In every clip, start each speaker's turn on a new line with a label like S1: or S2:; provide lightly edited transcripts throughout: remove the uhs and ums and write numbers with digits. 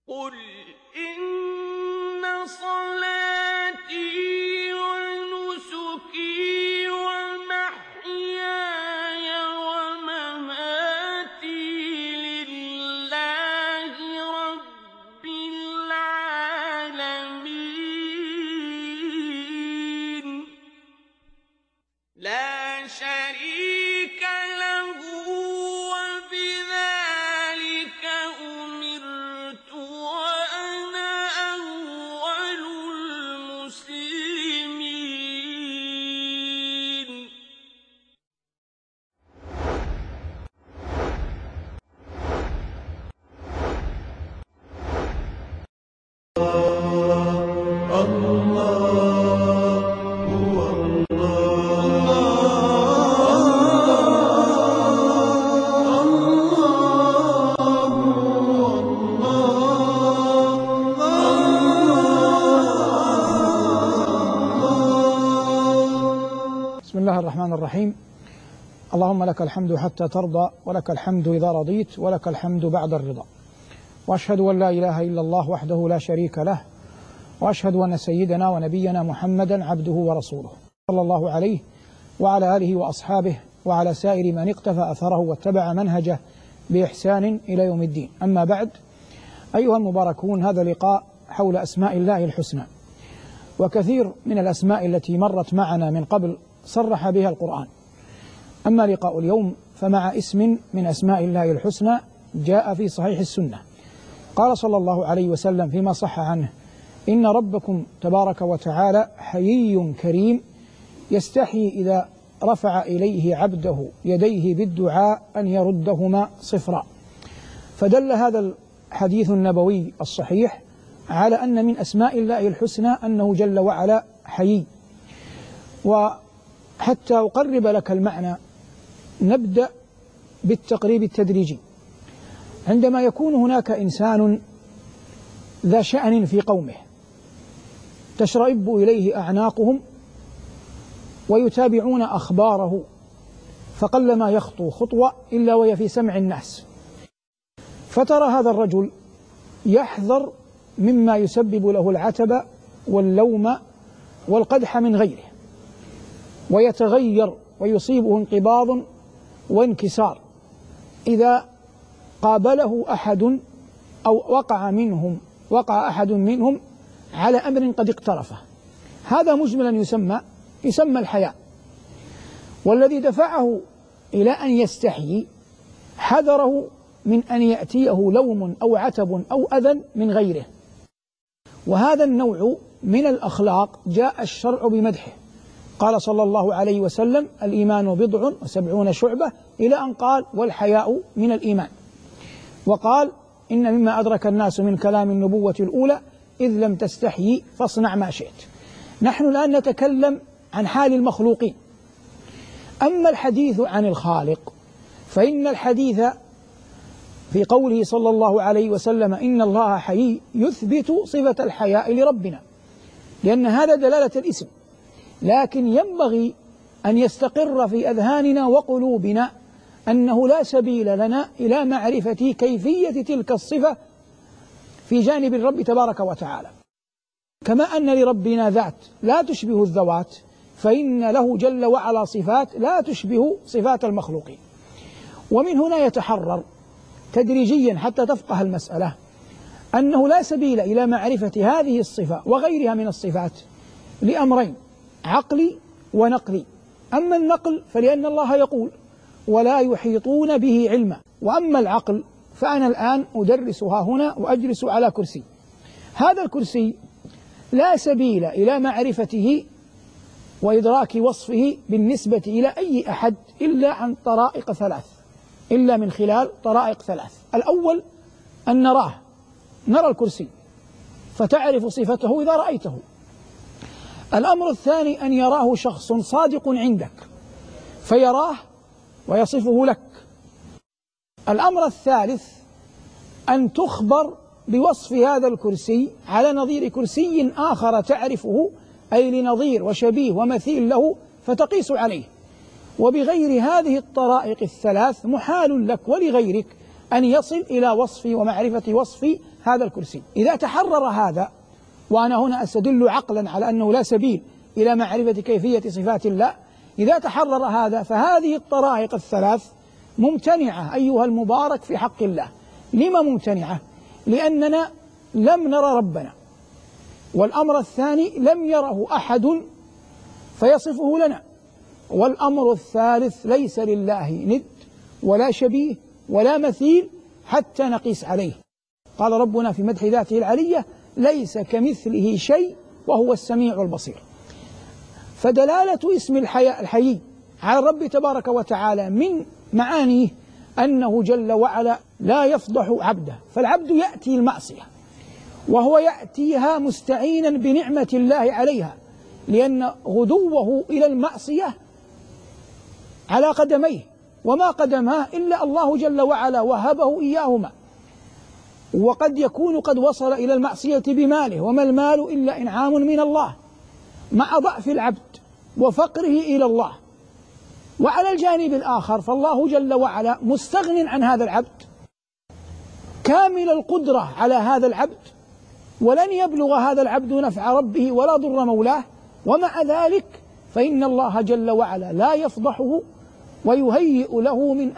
S1: قُلْ إِنَّ صَلَاتِي وَنُسُكِي وَمَحْيَايَ وَمَمَاتِي لِلَّهِ رَبِّ الْعَالَمِينَ لَا شَرِيكَ لَهُ وَبِذَٰلِكَ أُمِرْتُ وَأَنَا أَوَّلُ الْمُسْلِمِينَ
S2: بسم الله الرحمن الرحيم. اللهم لك الحمد حتى ترضى، ولك الحمد إذا رضيت، ولك الحمد بعد الرضا. وأشهد أن لا إله إلا الله وحده لا شريك له، وأشهد أن سيدنا ونبينا محمدا عبده ورسوله صلى الله عليه وعلى آله وأصحابه وعلى سائر من اقتفى أثره واتبع منهجه بإحسان إلى يوم الدين. أما بعد، أيها المباركون، هذا لقاء حول أسماء الله الحسنى، وكثير من الأسماء التي مرت معنا من قبل صرح بها القرآن. أما لقاء اليوم فمع اسم من أسماء الله الحسنى جاء في صحيح السنة. قال صلى الله عليه وسلم فيما صح عنه: إن ربكم تبارك وتعالى حيي كريم يستحيي إذا رفع إليه عبده يديه بالدعاء أن يردهما صفرا. فدل هذا الحديث النبوي الصحيح على أن من أسماء الله الحسنى أنه جل وعلا حيي. وحتى أقرب لك المعنى نبدأ بالتقريب التدريجي. عندما يكون هناك إنسان ذا شأن في قومه تشرئب إليه أعناقهم ويتابعون أخباره، فقلما يخطو خطوة إلا وهي في سمع الناس، فترى هذا الرجل يحذر مما يسبب له العتب واللوم والقدح من غيره، ويتغير ويصيبه انقباض وانكسار إذا قابله أحد أو وقع أحد منهم على أمر قد اقترفه. هذا مجملا يسمى الحياء. والذي دفعه إلى أن يستحيي حذره من أن يأتيه لوم أو عتب أو أذى من غيره. وهذا النوع من الأخلاق جاء الشرع بمدحه. قال صلى الله عليه وسلم: الإيمان 70 شعبة، إلى أن قال: والحياء من الإيمان. وقال: إن مما أدرك الناس من كلام النبوة الأولى: إذ لم تستحيي فاصنع ما شئت. نحن الآن نتكلم عن حال المخلوقين. أما الحديث عن الخالق فإن الحديث في قوله صلى الله عليه وسلم: إن الله حيي، يثبت صفة الحياء لربنا، لأن هذا دلالة الاسم. لكن ينبغي أن يستقر في أذهاننا وقلوبنا أنه لا سبيل لنا إلى معرفة كيفية تلك الصفة في جانب الرب تبارك وتعالى. كما أن لربنا ذات لا تشبه الذوات، فإن له جل وعلا صفات لا تشبه صفات المخلوقين. ومن هنا يتحرر تدريجيا حتى تفقه المسألة أنه لا سبيل إلى معرفة هذه الصفة وغيرها من الصفات لأمرين: عقلي ونقلي. أما النقل فلأن الله يقول: ولا يحيطون به علما. وأما العقل فأنا الآن أدرسها هنا وأجلس على كرسي. هذا الكرسي لا سبيل إلى معرفته وإدراك وصفه بالنسبة إلى أي أحد إلا عن طرائق ثلاث، إلا من خلال طرائق ثلاث. الأول أن نرى الكرسي فتعرف صفته إذا رأيته. الأمر الثاني أن يراه شخص صادق عندك فيراه ويصفه لك. الأمر الثالث أن تخبر بوصف هذا الكرسي على نظير كرسي آخر تعرفه، أي لنظير وشبيه ومثيل له، فتقيس عليه. وبغير هذه الطرائق الثلاث محال لك ولغيرك أن يصل إلى وصف ومعرفة وصف هذا الكرسي. إذا تحرر هذا، وأنا هنا أستدل عقلا على أنه لا سبيل إلى معرفة كيفية صفات الله، إذا تحرر هذا فهذه الطرائق الثلاث ممتنعة أيها المبارك في حق الله. لما ممتنعة؟ لأننا لم نرى ربنا، والأمر الثاني لم يره أحد فيصفه لنا، والأمر الثالث ليس لله ند ولا شبيه ولا مثيل حتى نقيس عليه. قال ربنا في مدح ذاته العلية: ليس كمثله شيء وهو السميع البصير. فدلالة اسم الحيي على الرب تبارك وتعالى من معانيه أنه جل وعلا لا يفضح عبده، فالعبد يأتي المعصية وهو يأتيها مستعينا بنعمة الله عليها، لأن غدوه إلى المعصية على قدميه، وما قدماه إلا الله جل وعلا وهبه إياهما، وقد يكون قد وصل إلى المعصية بماله، وما المال إلا إنعام من الله، مع ضعف العبد وفقره إلى الله. وعلى الجانب الآخر فالله جل وعلا مستغن عن هذا العبد، كامل القدرة على هذا العبد، ولن يبلغ هذا العبد نفع ربه ولا ضر مولاه، ومع ذلك فإن الله جل وعلا لا يفضحه ويهيئ له من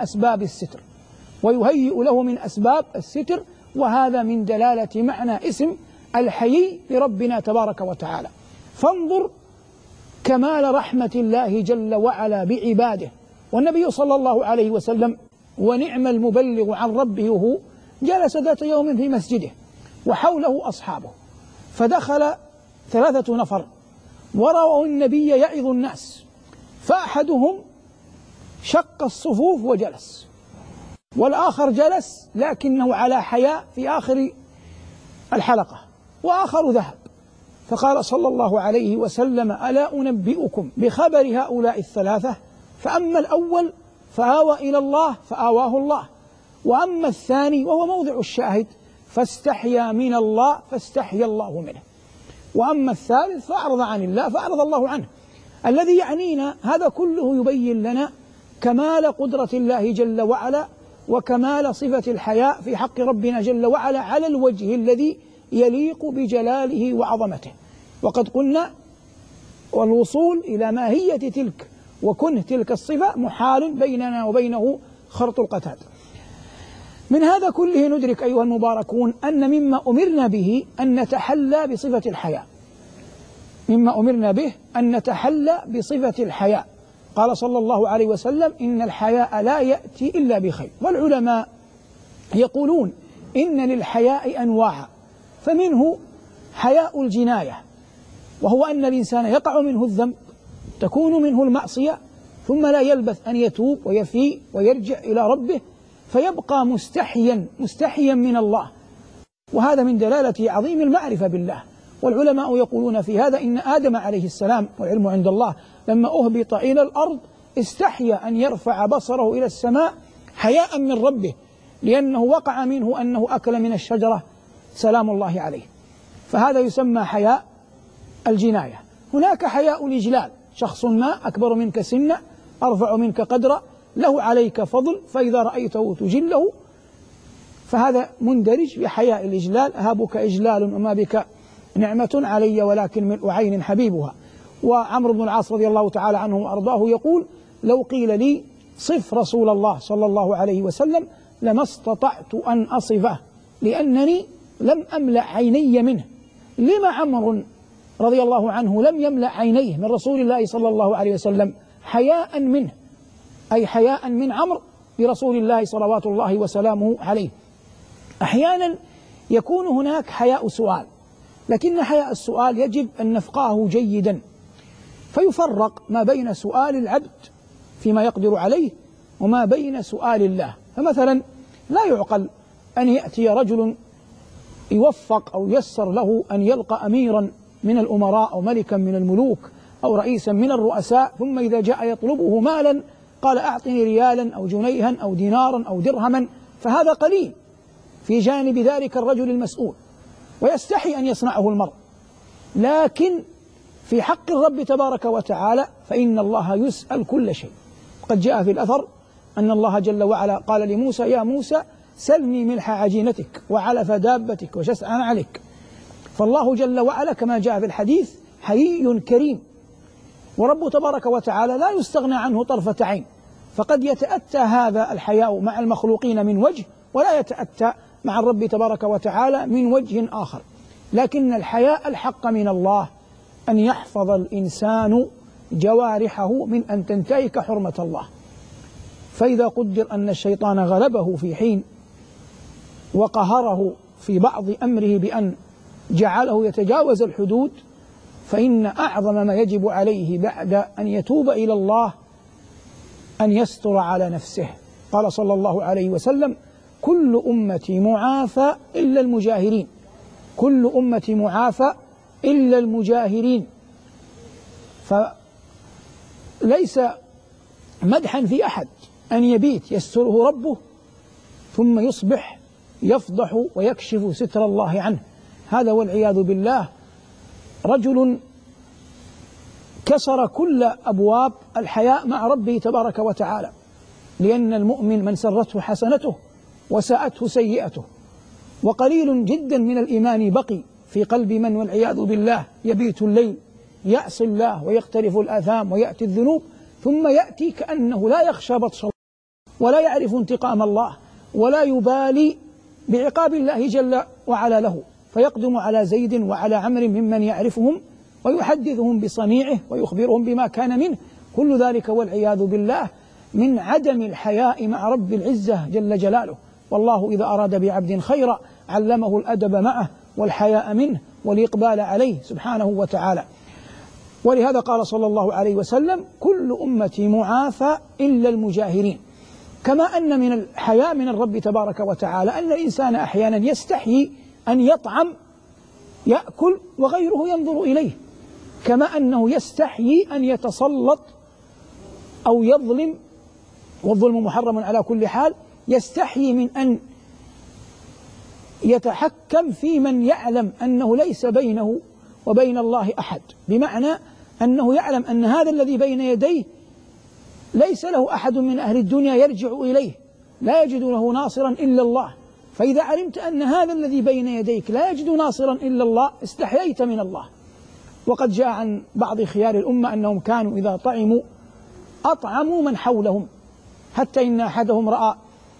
S2: أسباب الستر، وهذا من دلالة معنى اسم الحيي لربنا تبارك وتعالى. فانظر كمال رحمة الله جل وعلا بعباده. والنبي صلى الله عليه وسلم ونعم المبلغ عن ربه وهو جلس ذات يوم في مسجده وحوله أصحابه، فدخل 3 نفر ورأوا النبي يعظ الناس، فأحدهم شق الصفوف وجلس، والآخر جلس لكنه على حياء في آخر الحلقة، وآخر ذهب. فقال صلى الله عليه وسلم: ألا أنبئكم بخبر هؤلاء الثلاثة؟ فأما الأول فآوى إلى الله فآواه الله، وأما الثاني وهو موضع الشاهد فاستحيا من الله فاستحيا الله منه، وأما الثالث فأعرض عن الله فأعرض الله عنه. الذي يعنينا هذا كله يبين لنا كمال قدرة الله جل وعلا وكمال صفة الحياء في حق ربنا جل وعلا على الوجه الذي يليق بجلاله وعظمته. وقد قلنا والوصول إلى ماهية تلك وكنه تلك الصفة محال بيننا وبينه خرط القتاد. من هذا كله ندرك أيها المباركون أن مما أمرنا به أن نتحلى بصفة الحياء، مما أمرنا به أن نتحلى بصفة الحياء. قال صلى الله عليه وسلم: إن الحياء لا يأتي إلا بخير. والعلماء يقولون إن للحياء أنواعا، فمنه حياء الجناية، وهو أن الإنسان يقع منه الذنب، تكون منه المعصية، ثم لا يلبث أن يتوب ويفيء ويرجع إلى ربه فيبقى مستحيا من الله، وهذا من دلالة عظيم المعرفة بالله. والعلماء يقولون في هذا إن آدم عليه السلام والعلم عند الله لما أهبط إلى الأرض استحيا أن يرفع بصره إلى السماء حياء من ربه، لأنه وقع منه أنه أكل من الشجرة سلام الله عليه، فهذا يسمى حياء الجناية. هناك حياء الإجلال، شخص ما أكبر منك سنا، أرفع منك قدرا، له عليك فضل، فإذا رأيته تجله، فهذا مندرج بحياء الإجلال. أهابك إجلال وما بك نعمة علي ولكن ملء عين حبيبها. وعمرو بن العاص رضي الله تعالى عنه وأرضاه يقول: لو قيل لي صف رسول الله صلى الله عليه وسلم لما استطعت أن أصفه، لأنني لم أملأ عيني منه. لما عمرو رضي الله عنه لم يملأ عينيه من رسول الله صلى الله عليه وسلم؟ حياء منه، أي حياء من عمرو برسول الله صلوات الله وسلامه عليه. أحيانا يكون هناك حياء سؤال، لكن حياء السؤال يجب أن نفقهه جيدا، فيفرق ما بين سؤال العبد فيما يقدر عليه وما بين سؤال الله. فمثلا لا يعقل أن يأتي رجل يوفق أو يسر له أن يلقى أميرا من الأمراء أو ملكا من الملوك أو رئيسا من الرؤساء، ثم إذا جاء يطلبه مالا قال: أعطني ريالا أو جنيها أو دينارا أو درهما، فهذا قليل في جانب ذلك الرجل المسؤول، ويستحي أن يصنعه المرء. لكن في حق الرب تبارك وتعالى فإن الله يسأل كل شيء. قد جاء في الأثر أن الله جل وعلا قال لموسى: يا موسى سلني ملح عجينتك وعلف دابتك وشسع نعلك. فالله جل وعلا كما جاء في الحديث حيي كريم، ورب تبارك وتعالى لا يستغنى عنه طرفة عين، فقد يتأتى هذا الحياء مع المخلوقين من وجه، ولا يتأتى مع الرب تبارك وتعالى من وجه آخر. لكن الحياء الحق من الله أن يحفظ الإنسان جوارحه من أن تنتهك حرمة الله. فإذا قدر أن الشيطان غلبه في حين وقهره في بعض أمره بأن جعله يتجاوز الحدود، فإن أعظم ما يجب عليه بعد أن يتوب إلى الله أن يستر على نفسه. قال صلى الله عليه وسلم: كل أمتي معافى إلا المجاهرين، كل أمتي معافى إلا المجاهرين. فليس مدحا في أحد أن يبيت يستره ربه ثم يصبح يفضح ويكشف ستر الله عنه. هذا والعياذ بالله رجل كسر كل أبواب الحياء مع ربه تبارك وتعالى، لأن المؤمن من سرته حسنته وساءته سيئته، وقليل جدا من الإيمان بقي في قلب من والعياذ بالله يبيت الليل يعصي الله ويقترف الآثام ويأتي الذنوب، ثم يأتي كأنه لا يخشى بطش الله ولا يعرف انتقام الله ولا يبالي بعقاب الله جل وعلا له، فيقدم على زيد وعلى عمرو ممن يعرفهم ويحدثهم بصنيعه ويخبرهم بما كان منه. كل ذلك والعياذ بالله من عدم الحياء مع رب العزة جل جلاله. والله إذا أراد بعبد خيرا علمه الأدب معه والحياء منه والإقبال عليه سبحانه وتعالى. ولهذا قال صلى الله عليه وسلم: كل أمتي معافى إلا المجاهرين. كما أن من الحياء من الرب تبارك وتعالى أن الإنسان أحيانا يستحيي أن يطعم يأكل وغيره ينظر إليه، كما أنه يستحيي أن يتسلط أو يظلم، والظلم محرم على كل حال، يستحيي من أن يتحكم في من يعلم أنه ليس بينه وبين الله أحد، بمعنى أنه يعلم أن هذا الذي بين يديه ليس له أحد من أهل الدنيا يرجع إليه، لا يجد له ناصرا إلا الله. فإذا علمت أن هذا الذي بين يديك لا يجد ناصرا إلا الله استحييت من الله. وقد جاء عن بعض خيار الأمة أنهم كانوا إذا طعموا أطعموا من حولهم، حتى إن أحدهم رأى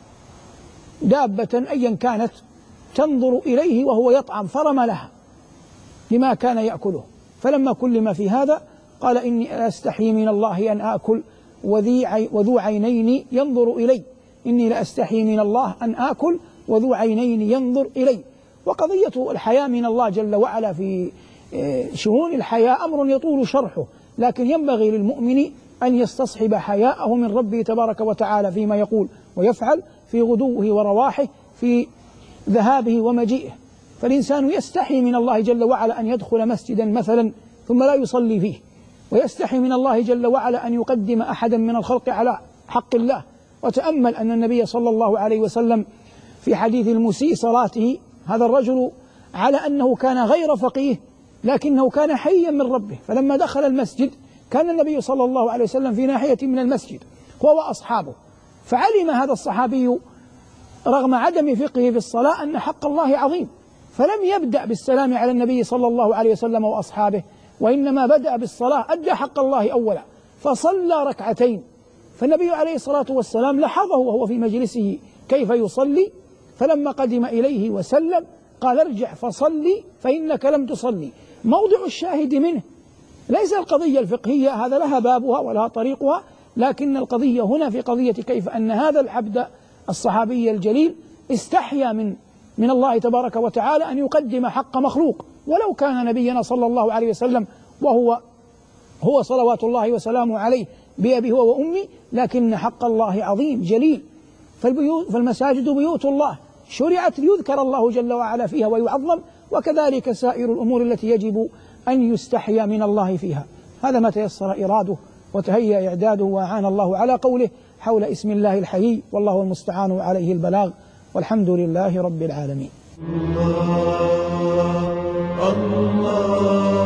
S2: دابة أيا كانت تنظر إليه وهو يطعم فرمى لها لما كان يأكله، فلما كلم في هذا قال: إني أستحيي من الله أن آكل وذو عينين ينظر إلي، إني لأستحيي من الله أن آكل وذو عينين ينظر إلي. وقضية الحياء من الله جل وعلا في شؤون الحياء أمر يطول شرحه، لكن ينبغي للمؤمن أن يستصحب حياءه من ربه تبارك وتعالى فيما يقول ويفعل، في غدوه ورواحه، في ذهابه ومجيئه. فالإنسان يستحي من الله جل وعلا أن يدخل مسجدا مثلا ثم لا يصلي فيه، ويستحي من الله جل وعلا أن يقدم أحدا من الخلق على حق الله. وتأمل أن النبي صلى الله عليه وسلم في حديث المسيء صلاته، هذا الرجل على أنه كان غير فقيه لكنه كان حيا من ربه، فلما دخل المسجد كان النبي صلى الله عليه وسلم في ناحية من المسجد هو وأصحابه، فعلم هذا الصحابي رغم عدم فقهه في الصلاة أن حق الله عظيم، فلم يبدأ بالسلام على النبي صلى الله عليه وسلم وأصحابه، وإنما بدأ بالصلاة، أدى حق الله أولا فصلى ركعتين. فالنبي عليه الصلاة والسلام لحظه وهو في مجلسه كيف يصلي، فلما قدم إليه وسلم قال: ارجع فصلي فإنك لم تصلي. موضع الشاهد منه ليس القضية الفقهية، هذا لها بابها ولها طريقها، لكن القضية هنا في قضية كيف أن هذا العبد الصحابي الجليل استحيا من الله تبارك وتعالى أن يقدم حق مخلوق، ولو كان نبينا صلى الله عليه وسلم وهو صلوات الله وسلامه عليه بأبي هو وأمي، لكن حق الله عظيم جليل. فالمساجد بيوت الله شرعت ليذكر الله جل وعلا فيها ويعظم، وكذلك سائر الأمور التي يجب أن يستحيا من الله فيها. هذا ما تيسر إراده وتهيأ إعداده، وأعان الله على قوله حول اسم الله الحيي، والله المستعان عليه البلاغ، والحمد لله رب العالمين. الله